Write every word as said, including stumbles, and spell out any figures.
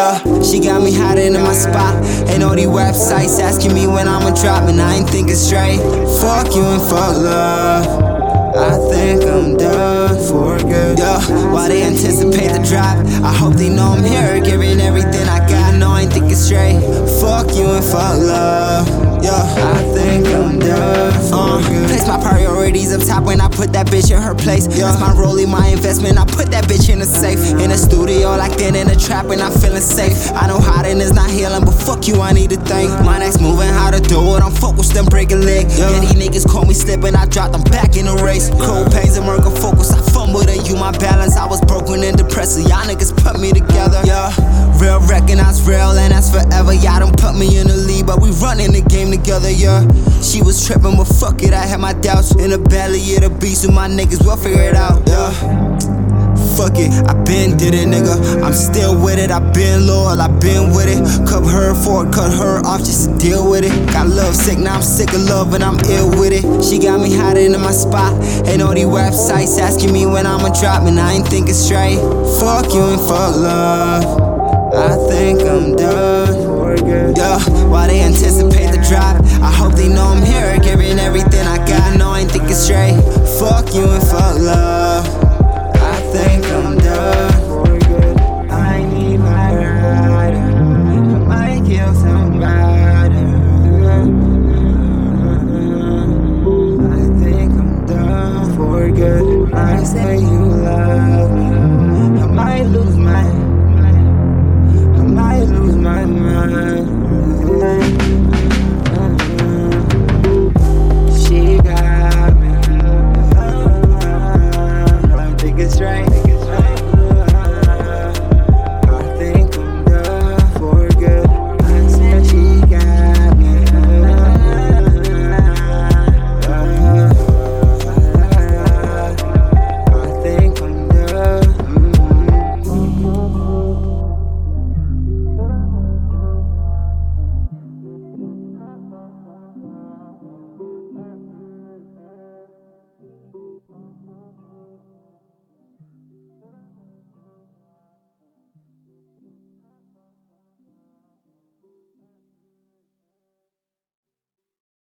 Yeah, she got me hiding in my spot. Ain't all these websites asking me when I'ma drop, and I ain't thinking straight. Fuck you and fuck love. I think I'm done for good. Yeah, while they anticipate the drop, I hope they know I'm here, giving everything I got. No, I ain't thinking straight. Fuck you and fuck love. Yeah, I think I'm done for uh, good. Place my priorities up top when I put that bitch in her place. Yeah, that's my rollie, my investment. I put that bitch in a safe. In the studio like that, in the trap, and I'm feeling safe. I know hiding is not healing, but fuck you, I need to think. My next moving, how to do it. I'm focused and break a leg. Yeah, yeah, these niggas caught me slipping, I dropped them back in the race. Cold pains and murder focus, I fumbled and you my balance. I was broken and depressed, so y'all niggas put me together. Yeah, real recognize real, and that's forever. Y'all done put me in the lead, but we running the game together. Yeah, she was tripping, but fuck it, I had my doubts. In the belly of the beast with my niggas, we'll figure it out. Yeah, fuck it, I been did it, nigga. I'm still with it, I been loyal, I been with it. Cut her for it, cut her off just to deal with it. Got love sick, now I'm sick of love and I'm ill with it. She got me hiding in my spot. Ain't all these websites asking me when I'ma drop, and I ain't thinking straight. Fuck you and fuck love. I think I'm done. Yeah, while they anticipate